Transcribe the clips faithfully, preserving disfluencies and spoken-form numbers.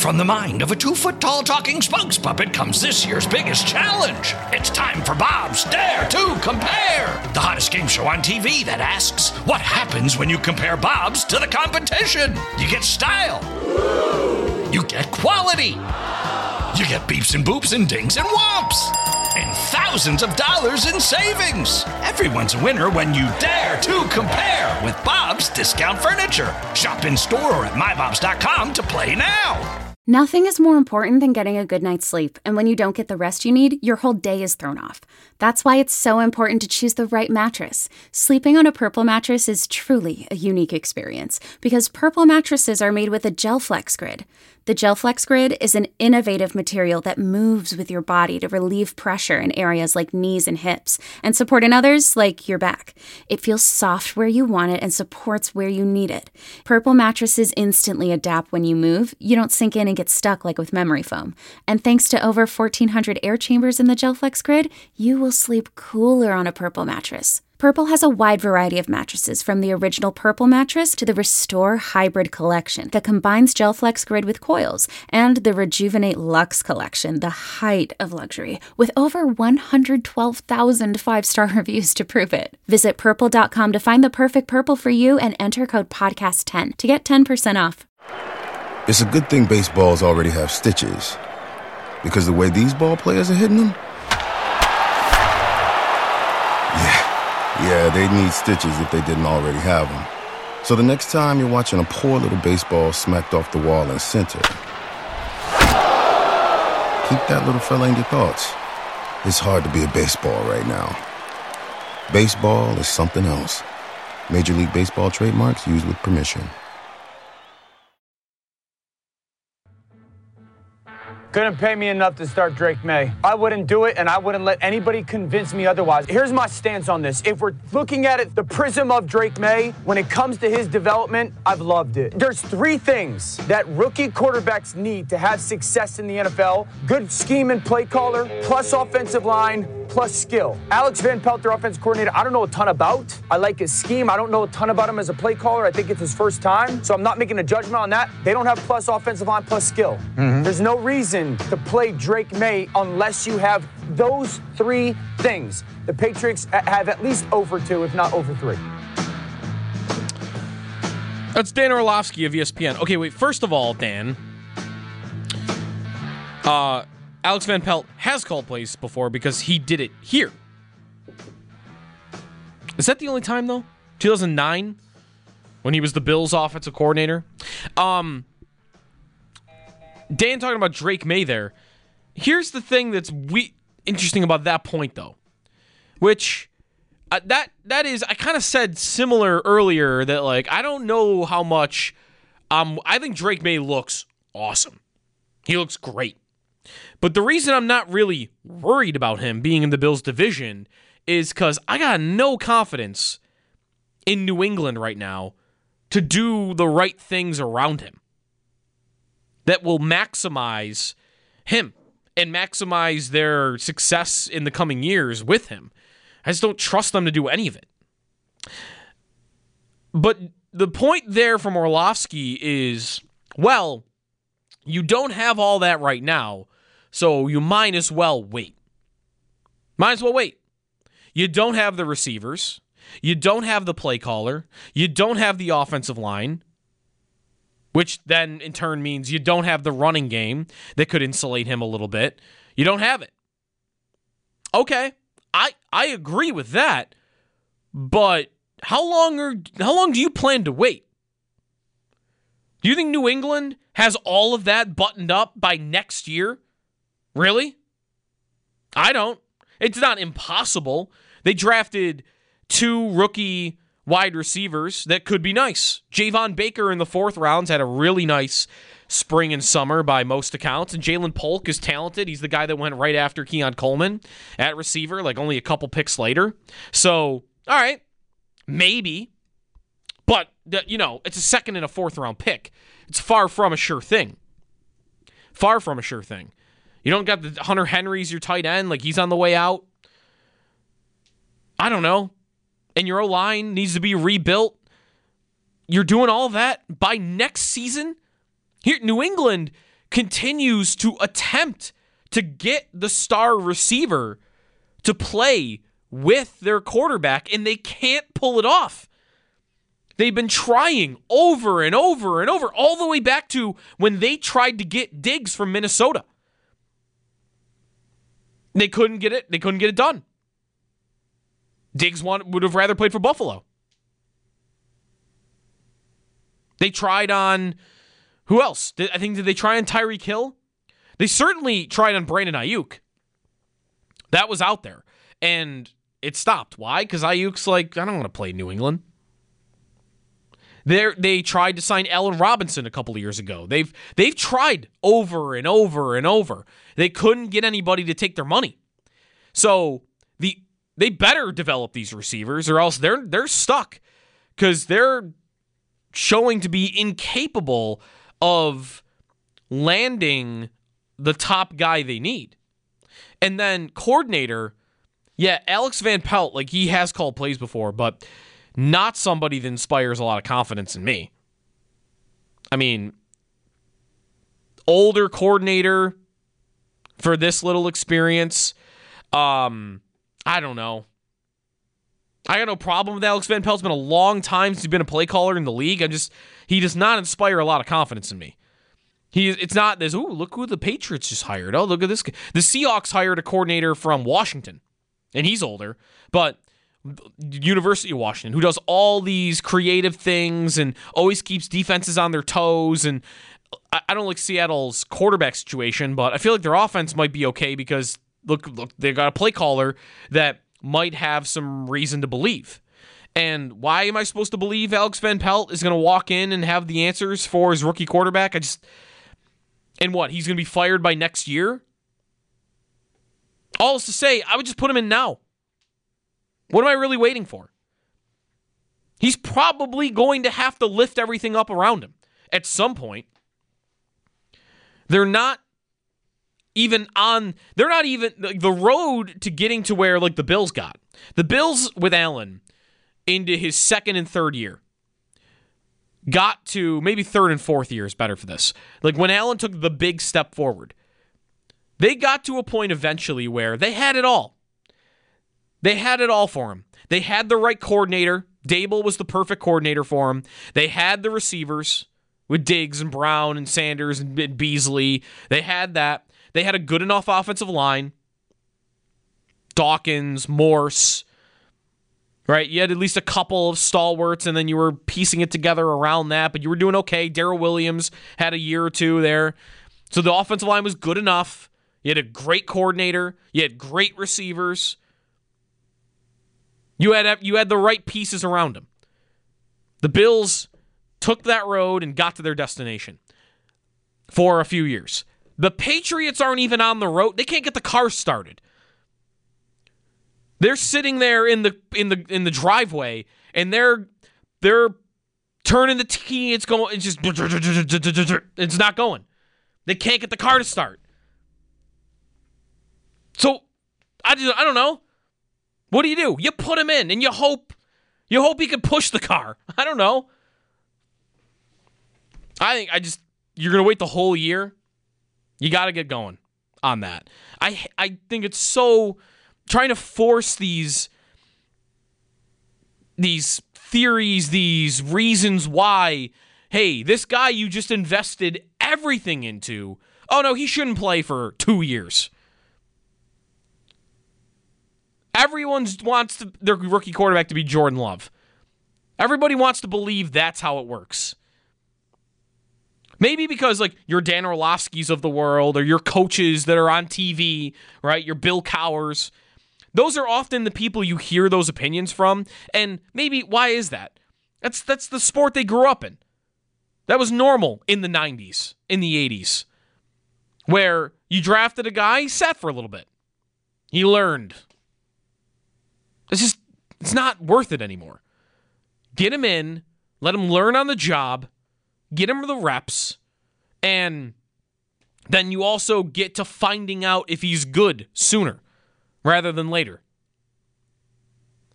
From the mind of a two-foot-tall talking spokes puppet comes this year's biggest challenge. It's time for Bob's Dare to Compare, the hottest game show on T V that asks, what happens when you compare Bobs to the competition? You get style. You get quality. You get beeps and boops and dings and whomps. And thousands of dollars in savings. Everyone's a winner when you dare to compare with Bob's Discount Furniture. Shop in store or at my bobs dot com to play now. Nothing is more important than getting a good night's sleep, and when you don't get the rest you need, your whole day is thrown off. That's why it's so important to choose the right mattress. Sleeping on a Purple mattress is truly a unique experience, because Purple mattresses are made with a GelFlex Grid. The GelFlex Grid is an innovative material that moves with your body to relieve pressure in areas like knees and hips, and support in others like your back. It feels soft where you want it and supports where you need it. Purple mattresses instantly adapt when you move. You don't sink in and get stuck like with memory foam. And thanks to over fourteen hundred air chambers in the GelFlex Grid, you will sleep cooler on a Purple mattress. Purple has a wide variety of mattresses, from the original Purple mattress to the Restore Hybrid collection that combines GelFlex Grid with coils, and the Rejuvenate Luxe collection, the height of luxury, with over one hundred twelve thousand five-star reviews to prove it. Visit purple dot com to find the perfect Purple for you and enter code podcast ten to get ten percent off. It's a good thing baseballs already have stitches, because the way these ball players are hitting them, yeah. Yeah, they need stitches if they didn't already have them. So the next time you're watching a poor little baseball smacked off the wall in center, keep that little fella in your thoughts. It's hard to be a baseball right now. Baseball is something else. Major League Baseball trademarks used with permission. Couldn't pay me enough to start Drake May. I wouldn't do it, and I wouldn't let anybody convince me otherwise. Here's my stance on this. If we're looking at it the prism of Drake May, when it comes to his development, I've loved it. There's three things that rookie quarterbacks need to have success in the N F L. Good scheme and play caller, plus offensive line, plus skill. Alex Van Pelt, their offense coordinator, I don't know a ton about. I like his scheme. I don't know a ton about him as a play caller. I think it's his first time, so I'm not making a judgment on that. They don't have plus offensive line, plus skill. Mm-hmm. There's no reason to play Drake May unless you have those three things. The Patriots have at least over two, if not over three. That's Dan Orlovsky of E S P N. Okay, wait. First of all, Dan, uh, Alex Van Pelt has called plays before because he did it here. Is that the only time, though? two thousand nine, when he was the Bills' offensive coordinator? Um... Dan talking about Drake May there. Here's the thing that's we- interesting about that point, though, which uh, that that is, I kind of said similar earlier that, like, I don't know how much. Um, I think Drake May looks awesome. He looks great. But the reason I'm not really worried about him being in the Bills division is because I got no confidence in New England right now to do the right things around him that will maximize him and maximize their success in the coming years with him. I just don't trust them to do any of it. But the point there from Orlovsky is, well, you don't have all that right now, so you might as well wait. Might as well wait. You don't have the receivers. You don't have the play caller. You don't have the offensive line, which then in turn means you don't have the running game that could insulate him a little bit. You don't have it. Okay, I I agree with that, but how long are how long do you plan to wait? Do you think New England has all of that buttoned up by next year? Really? I don't. It's not impossible. They drafted two rookie wide receivers that could be nice. Javon Baker in the fourth rounds had a really nice spring and summer by most accounts, and Jalen Polk is talented. He's the guy that went right after Keon Coleman at receiver, like only a couple picks later. So, all right, maybe. But, you know, it's a second and a fourth round pick. It's far from a sure thing. Far from a sure thing. You don't got the Hunter Henry's your tight end, like he's on the way out. I don't know. And your O-line needs to be rebuilt. You're doing all that by next season? Here, New England continues to attempt to get the star receiver to play with their quarterback, and they can't pull it off. They've been trying over and over and over, all the way back to when they tried to get Diggs from Minnesota. They couldn't get it. They couldn't get it done. Diggs want, would have rather played for Buffalo. They tried on, who else? Did, I think, did they try on Tyreek Hill? They certainly tried on Brandon Ayuk. That was out there. And it stopped. Why? Because Ayuk's like, I don't want to play New England. They're, they tried to sign Allen Robinson a couple of years ago. They've they've tried over and over and over. They couldn't get anybody to take their money. So the they better develop these receivers, or else they're they're stuck, because they're showing to be incapable of landing the top guy they need. And then coordinator, yeah, Alex Van Pelt, like, he has called plays before, but not somebody that inspires a lot of confidence in me. I mean, older coordinator for this little experience. Um, I don't know. I got no problem with Alex Van Pelt. It's been a long time since he's been a play caller in the league. I'm just, he does not inspire a lot of confidence in me. He, it's not this, ooh, look who the Patriots just hired. Oh, look at this guy. The Seahawks hired a coordinator from Washington, and he's older, but University of Washington, who does all these creative things and always keeps defenses on their toes. And I, I don't like Seattle's quarterback situation, but I feel like their offense might be okay because, look, look, they got a play caller that might have some reason to believe. And why am I supposed to believe Alex Van Pelt is going to walk in and have the answers for his rookie quarterback? I just... And what, he's going to be fired by next year? All is to say, I would just put him in now. What am I really waiting for? He's probably going to have to lift everything up around him at some point. They're not even on, they're not even, the road to getting to where, like, the Bills got. The Bills with Allen into his second and third year got to, maybe third and fourth year is better for this. Like, when Allen took the big step forward, they got to a point eventually where they had it all. They had it all for him. They had the right coordinator. Dable was the perfect coordinator for him. They had the receivers with Diggs and Brown and Sanders and Beasley. They had that. They had a good enough offensive line. Dawkins, Morse, right? You had at least a couple of stalwarts, and then you were piecing it together around that, but you were doing okay. Darrell Williams had a year or two there. So the offensive line was good enough. You had a great coordinator. You had great receivers. You had you had the right pieces around him. The Bills took that road and got to their destination for a few years. The Patriots aren't even on the road. They can't get the car started. They're sitting there in the in the in the driveway, and they're they're turning the key. It's going. It's just it's not going. They can't get the car to start. So I just I don't know. What do you do? You put him in, and you hope you hope he can push the car. I don't know. I think I just you're gonna wait the whole year. You got to get going on that. I I think it's so trying to force these these theories, these reasons why. Hey, this guy you just invested everything into. Oh no, he shouldn't play for two years. Everyone wants to, their rookie quarterback to be Jordan Love. Everybody wants to believe that's how it works. Maybe because, like, your Dan Orlovskis of the world, or your coaches that are on T V, right? Your Bill Cowers. Those are often the people you hear those opinions from. And maybe, why is that? That's that's the sport they grew up in. That was normal in the nineties, in the eighties, where you drafted a guy, he sat for a little bit. He learned. It's just, it's not worth it anymore. Get him in, let him learn on the job, get him the reps, and then you also get to finding out if he's good sooner rather than later.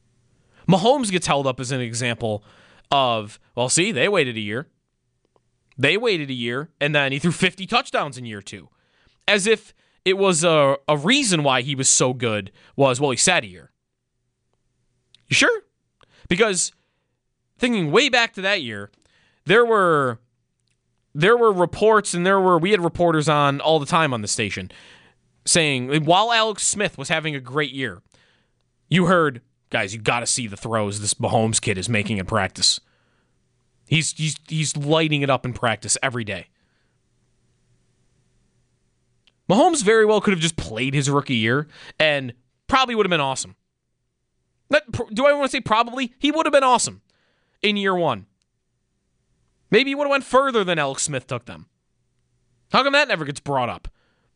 Mahomes gets held up as an example of, well, see, they waited a year. They waited a year, and then he threw fifty touchdowns in year two. As if it was a, a reason why he was so good was, well, he sat a year. You sure? Because thinking way back to that year, there were there were reports and there were we had reporters on all the time on the station saying while Alex Smith was having a great year, you heard, guys, you got to see the throws this Mahomes kid is making in practice. He's he's he's lighting it up in practice every day. Mahomes very well could have just played his rookie year and probably would have been awesome. That, do I want to say probably? He would have been awesome in year one. Maybe he would have went further than Alex Smith took them. How come that never gets brought up?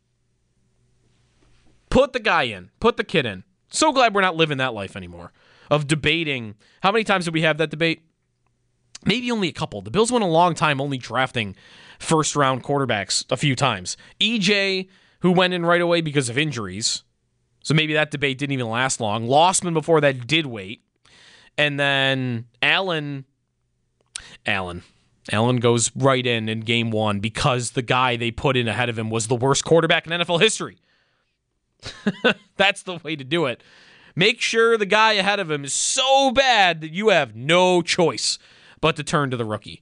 Put the guy in. Put the kid in. So glad we're not living that life anymore of debating. How many times did we have that debate? Maybe only a couple. The Bills went a long time only drafting first-round quarterbacks a few times. E J, who went in right away because of injuries. So maybe that debate didn't even last long. Lossman before that did wait. And then Allen. Allen. Allen goes right in in game one because the guy they put in ahead of him was the worst quarterback in N F L history. That's the way to do it. Make sure the guy ahead of him is so bad that you have no choice but to turn to the rookie.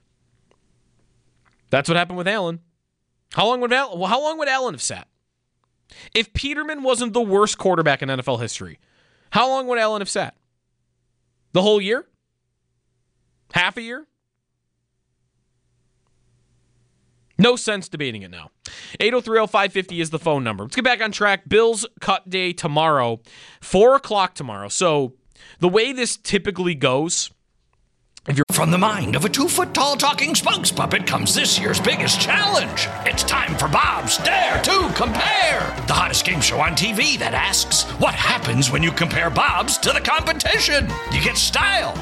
That's what happened with Allen. How long would Allen, well, how long would Allen have sat? If Peterman wasn't the worst quarterback in N F L history, how long would Allen have sat? The whole year? Half a year? No sense debating it now. eight oh three oh five fifty is the phone number. Let's get back on track. Bills cut day tomorrow. four o'clock tomorrow. So the way this typically goes, if you're from the mind of a two-foot-tall talking spokes puppet comes this year's biggest challenge. It's time for Bob's Dare to Compare, the hottest game show on T V that asks, what happens when you compare Bob's to the competition? You get style.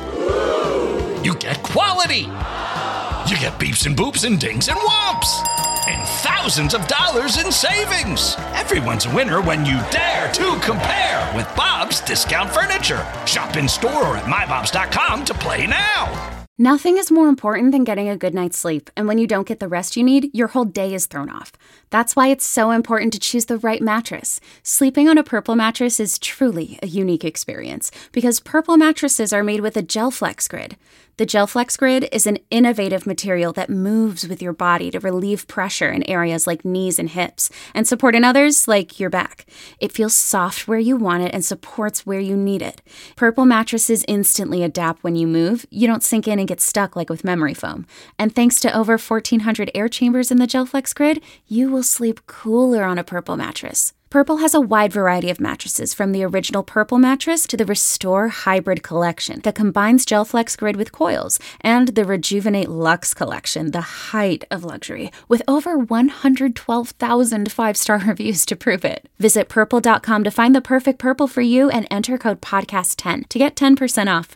You get quality. You get beeps and boops and dings and whomps. And thousands of dollars in savings. Everyone's a winner when you dare to compare with Bob's Discount Furniture. Shop in store or at my bobs dot com to play now. Nothing is more important than getting a good night's sleep, and when you don't get the rest you need, your whole day is thrown off. That's why it's so important to choose the right mattress. Sleeping on a Purple mattress is truly a unique experience, because Purple mattresses are made with a GelFlex Grid. The GelFlex Grid is an innovative material that moves with your body to relieve pressure in areas like knees and hips, and support in others like your back. It feels soft where you want it and supports where you need it. Purple mattresses instantly adapt when you move. You don't sink in and get stuck like with memory foam. And thanks to over fourteen hundred air chambers in the GelFlex Grid, you will sleep cooler on a Purple mattress. Purple has a wide variety of mattresses, from the original Purple mattress to the Restore Hybrid collection that combines GelFlex Grid with coils, and the Rejuvenate Luxe collection, the height of luxury, with over one hundred twelve thousand five-star reviews to prove it. Visit purple dot com to find the perfect Purple for you and enter code podcast ten to get ten percent off.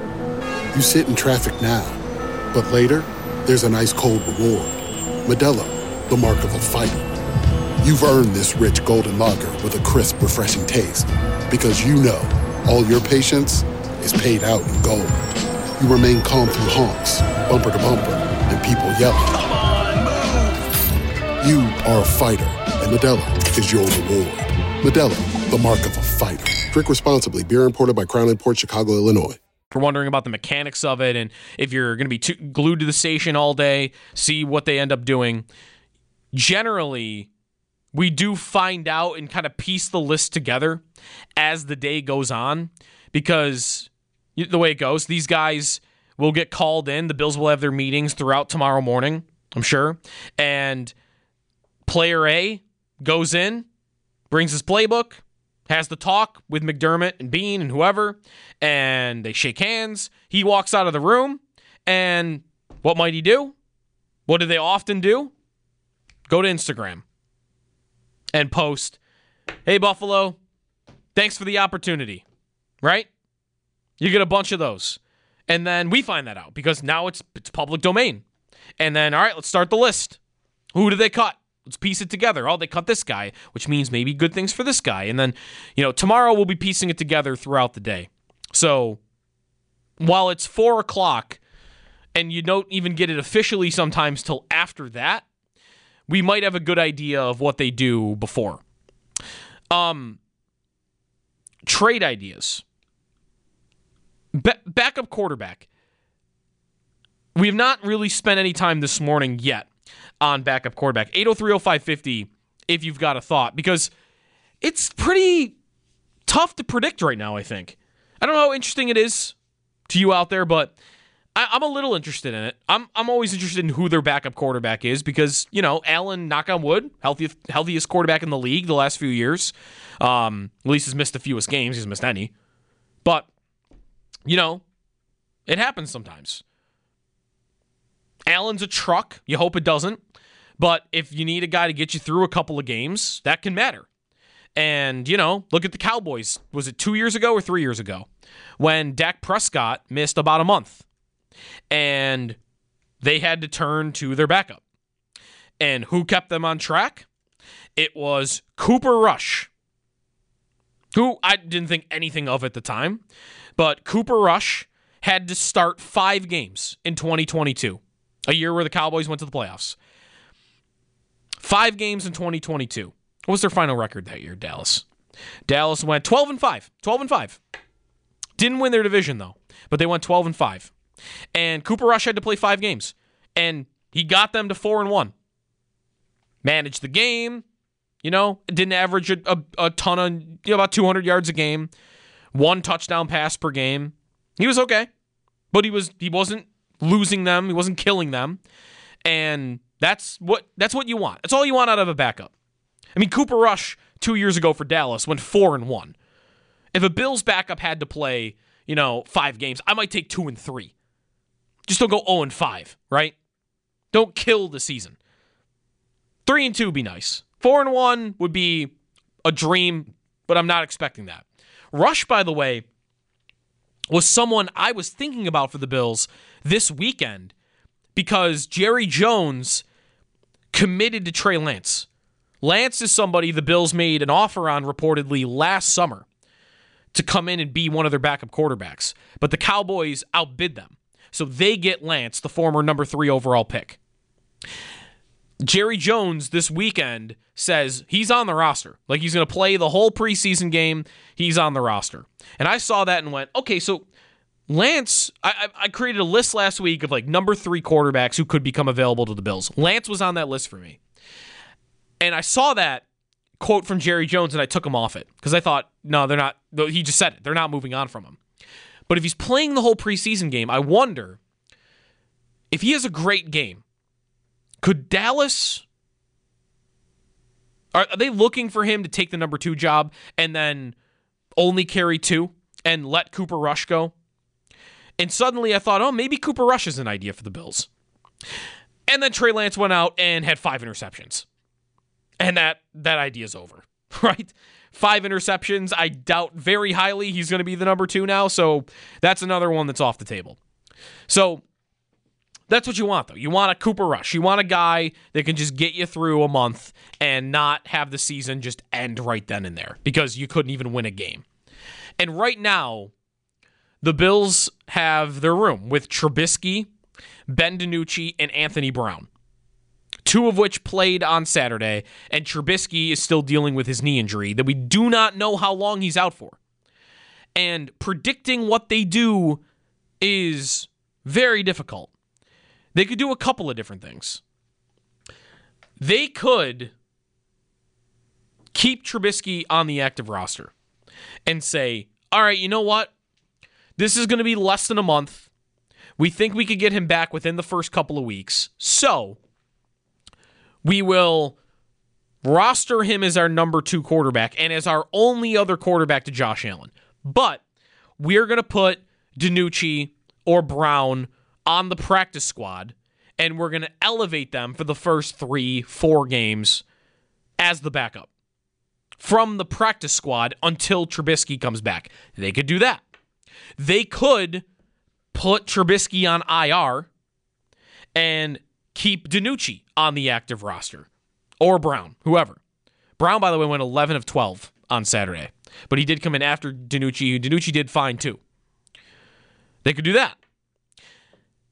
You sit in traffic now, but later, there's an ice-cold reward. Modelo, the mark of a fighter. You've earned this rich golden lager with a crisp, refreshing taste. Because you know, all your patience is paid out in gold. You remain calm through honks, bumper to bumper, and people yelling. Come on, move! You are a fighter, and Modelo is your reward. Modelo, the mark of a fighter. Drink responsibly. Beer imported by Crown Imports, Chicago, Illinois. We're wondering about the mechanics of it, and if you're going to be too glued to the station all day, see what they end up doing. Generally, we do find out and kind of piece the list together as the day goes on, because the way it goes, these guys will get called in. The Bills will have their meetings throughout tomorrow morning, I'm sure. And player A goes in, brings his playbook, has the talk with McDermott and Bean and whoever, and they shake hands. He walks out of the room, and what might he do? What do they often do? Go to Instagram and post, hey, Buffalo, thanks for the opportunity, right? You get a bunch of those. And then we find that out because now it's it's public domain. And then, all right, let's start the list. Who do they cut? Let's piece it together. Oh, they cut this guy, which means maybe good things for this guy. And then, you know, tomorrow we'll be piecing it together throughout the day. So while it's four o'clock and you don't even get it officially sometimes till after that, we might have a good idea of what they do before. Um, trade ideas. Ba- backup quarterback. We have not really spent any time this morning yet on backup quarterback. eight oh three oh five fifty if you've got a thought, because it's pretty tough to predict right now, I think. I don't know how interesting it is to you out there, but I, I'm a little interested in it. I'm I'm always interested in who their backup quarterback is because, you know, Allen, knock on wood, healthiest, healthiest quarterback in the league the last few years. Um, at least has missed the fewest games. He's missed any. But, you know, it happens sometimes. Allen's a truck. You hope it doesn't. But if you need a guy to get you through a couple of games, that can matter. And, you know, look at the Cowboys. Was it two years ago or three years ago when Dak Prescott missed about a month? And they had to turn to their backup. And who kept them on track? It was Cooper Rush, who I didn't think anything of at the time. But Cooper Rush had to start five games in twenty twenty-two, a year where the Cowboys went to the playoffs. Five games in twenty twenty-two. What was their final record that year, Dallas? Dallas went twelve and five. twelve and five. Didn't win their division, though, but they went twelve and five. And Cooper Rush had to play five games, and he got them to four and one. Managed the game, you know, didn't average a, a, a ton of, you know, about two hundred yards a game, one touchdown pass per game. He was okay, but he was he wasn't losing them, he wasn't killing them, and that's what that's what you want. That's all you want out of a backup. I mean, Cooper Rush two years ago for Dallas went four and one. If a Bills backup had to play, you know, five games, I might take two and three. Just don't go oh and five, right? Don't kill the season. Three and two would be nice. Four and one would be a dream, but I'm not expecting that. Rush, by the way, was someone I was thinking about for the Bills this weekend because Jerry Jones committed to Trey Lance. Lance is somebody the Bills made an offer on reportedly last summer to come in and be one of their backup quarterbacks, but the Cowboys outbid them. So they get Lance, the former number three overall pick. Jerry Jones this weekend says he's on the roster. Like he's going to play the whole preseason game. He's on the roster. And I saw that and went, okay, so Lance, I, I created a list last week of like number three quarterbacks who could become available to the Bills. Lance was on that list for me. And I saw that quote from Jerry Jones and I took him off it because I thought, no, they're not. He just said it. They're not moving on from him. But if he's playing the whole preseason game, I wonder if he has a great game, could Dallas, are, are they looking for him to take the number two job and then only carry two and let Cooper Rush go? And suddenly I thought, oh, maybe Cooper Rush is an idea for the Bills. And then Trey Lance went out and had five interceptions. And that, that idea's over, right? Five interceptions. I doubt very highly he's going to be the number two now, so that's another one that's off the table. So that's what you want, though. You want a Cooper Rush. You want a guy that can just get you through a month and not have the season just end right then and there because you couldn't even win a game. And right now, the Bills have their room with Trubisky, Ben DiNucci, and Anthony Brown. Two of which played on Saturday, and Trubisky is still dealing with his knee injury that we do not know how long he's out for. And predicting what they do is very difficult. They could do a couple of different things. They could keep Trubisky on the active roster and say, all right, you know what? This is going to be less than a month. We think we could get him back within the first couple of weeks. So we will roster him as our number two quarterback and as our only other quarterback to Josh Allen. But we're going to put DiNucci or Brown on the practice squad, and we're going to elevate them for the first three, four games as the backup from the practice squad until Trubisky comes back. They could do that. They could put Trubisky on I R and keep DiNucci on the active roster. Or Brown, whoever. Brown, by the way, went eleven of twelve on Saturday. But he did come in after DiNucci. DiNucci did fine, too. They could do that.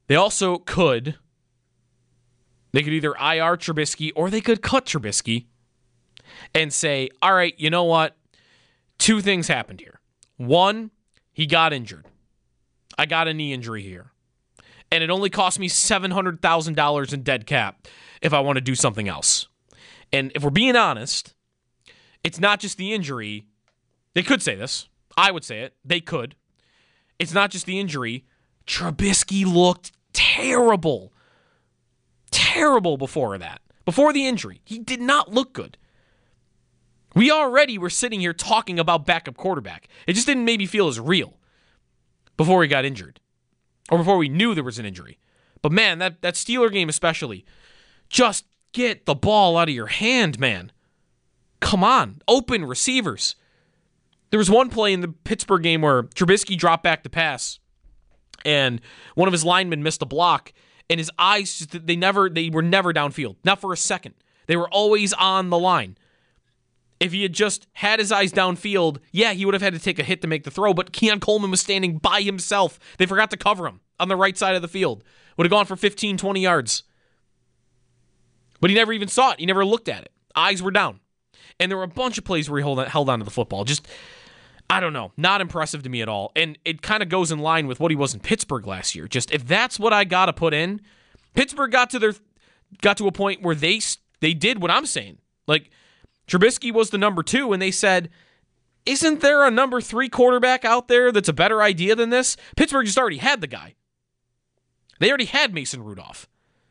They also could, they could either I R Trubisky or they could cut Trubisky and say, all right, you know what? Two things happened here. One, he got injured. I got a knee injury here. And it only cost me seven hundred thousand dollars in dead cap if I want to do something else. And if we're being honest, it's not just the injury. They could say this. I would say it. They could. It's not just the injury. Trubisky looked terrible. Terrible before that. Before the injury. He did not look good. We already were sitting here talking about backup quarterback. It just didn't maybe feel as real before he got injured. Or before we knew there was an injury. But man, that, that Steeler game especially, just get the ball out of your hand, man. Come on. Open receivers. There was one play in the Pittsburgh game where Trubisky dropped back to pass, and one of his linemen missed a block, and his eyes, just, they never, they were never downfield. Not for a second. They were always on the line. If he had just had his eyes downfield, yeah, he would have had to take a hit to make the throw, but Keon Coleman was standing by himself. They forgot to cover him on the right side of the field. Would have gone for fifteen, twenty yards. But he never even saw it. He never looked at it. Eyes were down. And there were a bunch of plays where he held, held on to the football. Just, I don't know, not impressive to me at all. And it kind of goes in line with what he was in Pittsburgh last year. Just, if that's what I got to put in, Pittsburgh got to their, got to a point where they they did what I'm saying. Like, Trubisky was the number two, and they said, isn't there a number three quarterback out there that's a better idea than this? Pittsburgh just already had the guy. They already had Mason Rudolph.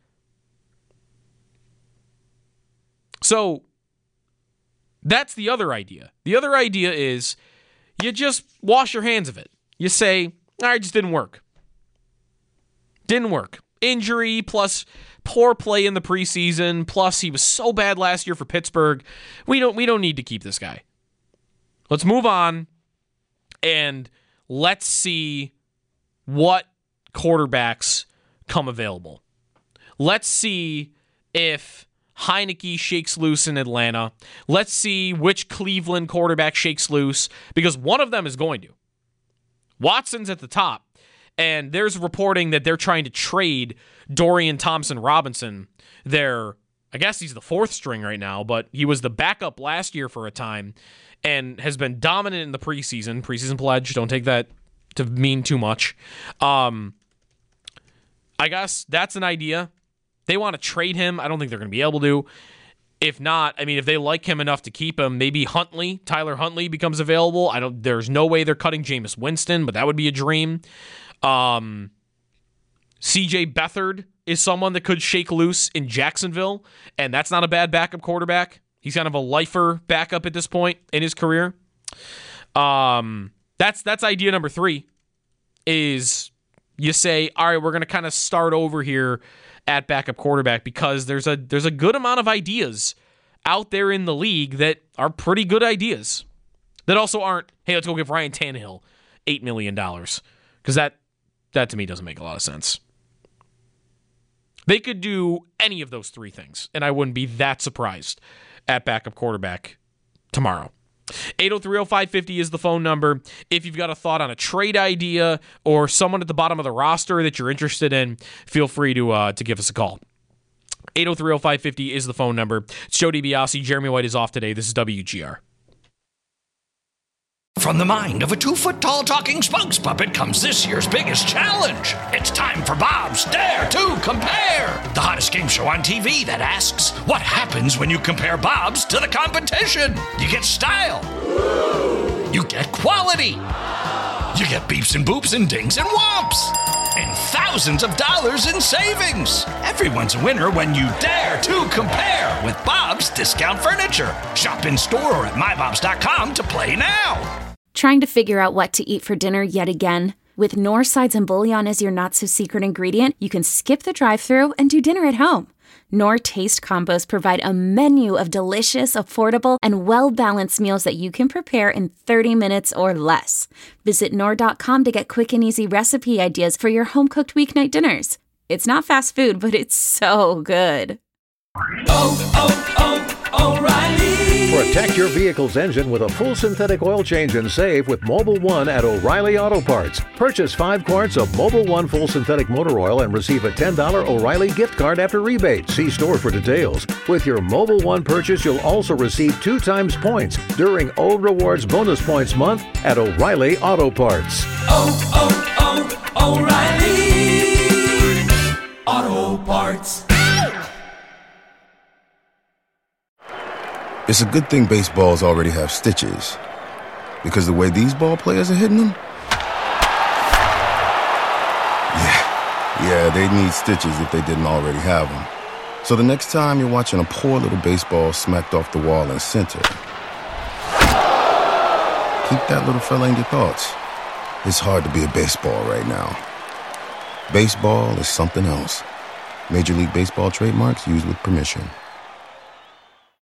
So, that's the other idea. The other idea is you just wash your hands of it. You say, all right, it just didn't work. Didn't work. Injury plus poor play in the preseason, plus he was so bad last year for Pittsburgh. We don't we don't need to keep this guy. Let's move on and let's see what quarterbacks come available. Let's see if Heineke shakes loose in Atlanta. Let's see which Cleveland quarterback shakes loose, because one of them is going to. Watson's at the top, and there's reporting that they're trying to trade Dorian Thompson-Robinson. They're, I guess he's the fourth string right now, but he was the backup last year for a time and has been dominant in the preseason. Preseason pledge, don't take that to mean too much. Um, I guess that's an idea. They want to trade him. I don't think they're going to be able to. If not, I mean, if they like him enough to keep him, maybe Huntley, Tyler Huntley becomes available. I don't. There's no way they're cutting Jameis Winston, but that would be a dream. Um, C J Beathard is someone that could shake loose in Jacksonville, and that's not a bad backup quarterback. He's kind of a lifer backup at this point in his career. Um, that's that's idea number three. Is you say, all right, we're going to kind of start over here at backup quarterback, because there's a there's a good amount of ideas out there in the league that are pretty good ideas. That also aren't, hey, let's go give Ryan Tannehill eight million dollars. Because that, that to me doesn't make a lot of sense. They could do any of those three things, and I wouldn't be that surprised at backup quarterback tomorrow. eight oh three oh five fifty is the phone number. If you've got a thought on a trade idea or someone at the bottom of the roster that you're interested in, feel free to uh, to give us a call. eight oh three oh five fifty is the phone number. It's Joe DiBiase. Jeremy White is off today. This is W G R. From the mind of a two-foot-tall talking spokes puppet comes this year's biggest challenge. It's time for Bob's Dare to Compare, the hottest game show on T V that asks, what happens when you compare Bob's to the competition? You get style. You get quality. You get beeps and boops and dings and whomps. And thousands of dollars in savings. Everyone's a winner when you dare to compare with Bob's Discount Furniture. Shop in store or at my bobs dot com to play now. Trying to figure out what to eat for dinner yet again? With Knorr sides and bouillon as your not-so-secret ingredient, you can skip the drive-thru and do dinner at home. Knorr Taste Combos provide a menu of delicious, affordable, and well-balanced meals that you can prepare in thirty minutes or less. Visit Knorr dot com to get quick and easy recipe ideas for your home-cooked weeknight dinners. It's not fast food, but it's so good. Oh, oh, oh, O'Reilly. For a Protect your vehicle's engine with a full synthetic oil change and save with Mobil one at O'Reilly Auto Parts. Purchase five quarts of Mobil one full synthetic motor oil and receive a ten dollars O'Reilly gift card after rebate. See store for details. With your Mobil one purchase, you'll also receive two times points during O Rewards Bonus Points Month at O'Reilly Auto Parts. Oh, oh, oh, O'Reilly Auto Parts. It's a good thing baseballs already have stitches, because the way these ball players are hitting them, yeah, yeah, they'd need stitches if they didn't already have them. So the next time you're watching a poor little baseball smacked off the wall in center, keep that little fella in your thoughts. It's hard to be a baseball right now. Baseball is something else. Major League Baseball trademarks used with permission.